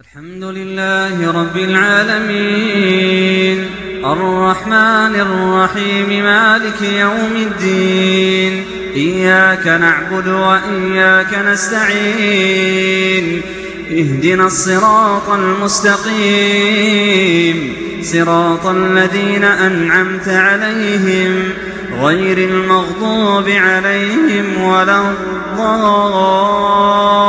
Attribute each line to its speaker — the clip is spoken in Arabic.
Speaker 1: الحمد لله رب العالمين الرحمن الرحيم مالك يوم الدين إياك نعبد وإياك نستعين اهدنا الصراط المستقيم صراط الذين أنعمت عليهم غير المغضوب عليهم ولا الضالين.